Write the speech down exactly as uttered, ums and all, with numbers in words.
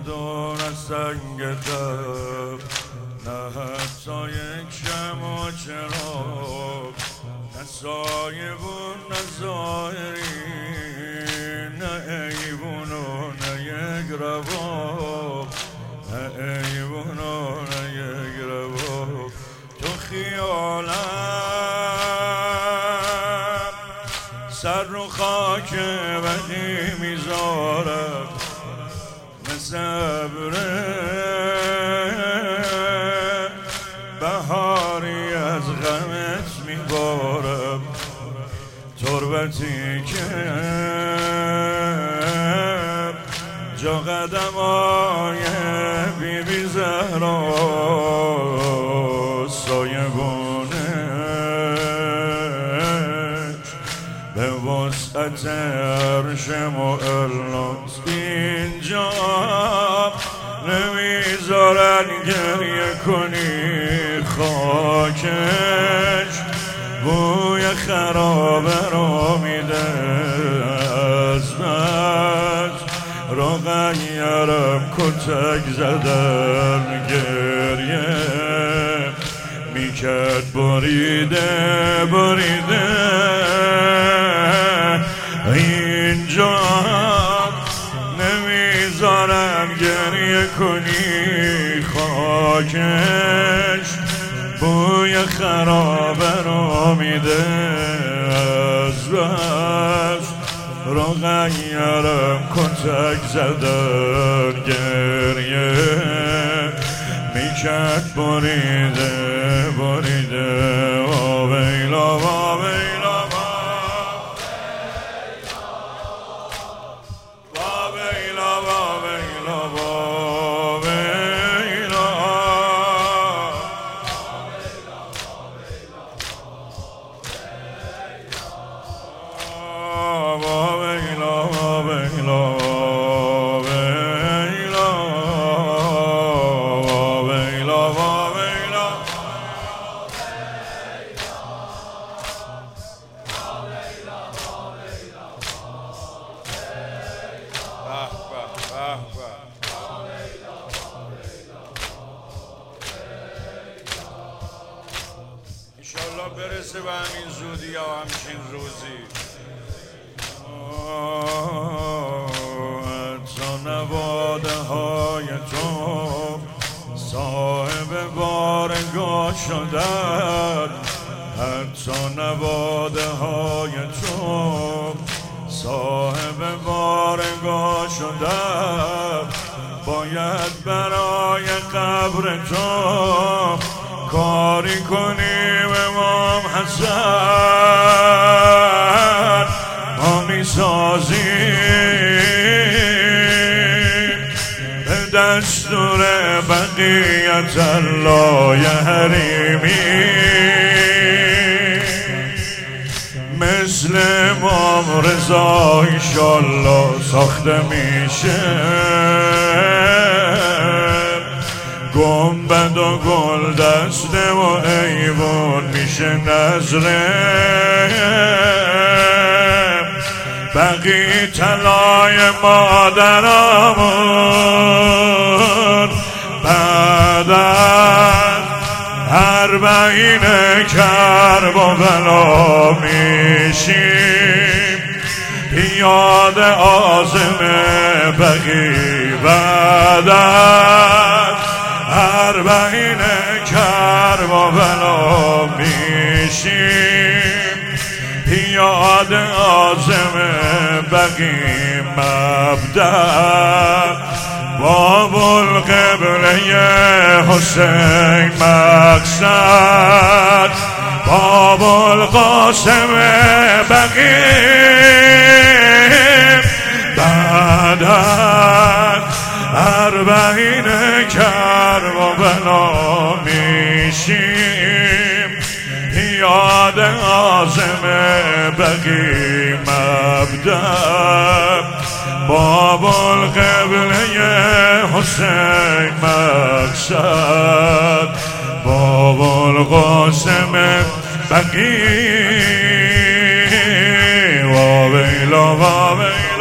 ندار از سنگ دب، نه حتی یک شمع و چراغ، نه سایبون نه ظاهری، نه ایوون و نه یک رواق، نه ایوون و نه یک رواق. تو خیالم سر رو خاک بدی میذارم، مثل ابره بهاری از غمت میبارم. تربتی که جا قدمای بی بی زهرا، سایبونش به وسعت عرش معلاست. اینجا نمیذارن گریه کنی، خاکش بوی خرابه رو میده. از بس روغنیارم کتک زدن، گریه میکرد بریده بریده. اینجا نمیذارم گریه کنی، خاکش بوی خرابه رو میده. از بس روغنیارم کتک زدن، گریه میکرد بریده بریده. واویلا واویلا واویلا واویلا واویلا. واویلا واویلا واویلا واویلا. انشالله برسه به همین زودی یا همچین روزی. تا نواده های تو صاحب بارگاه شدن، حتی نواده های تو صاحب بارگاه شدن. باید برای قبر تو کاری کنیم امام حسن، ما میسازیم به دستور بقیت الله حریمی. مثل امام رضا ایشالله ساخته میشه گنبد و گل دسته و ایوان، میشه نظره بقی طلای مادرامون. بعد از اربعین کرب و بلا میشیم پیاده عازم بقی. بعد از اربعین کرب و بلا میشیم پیاده عازم بقی. مبدأ باب القبله حسین، مقصد باب القاسم بقی. بعد از اربعین کرب و بلا میشیم پیاده عازم بقی. مبدأ باب القبله حسین، مقصد باب القاسم بقی. واویلا واویلا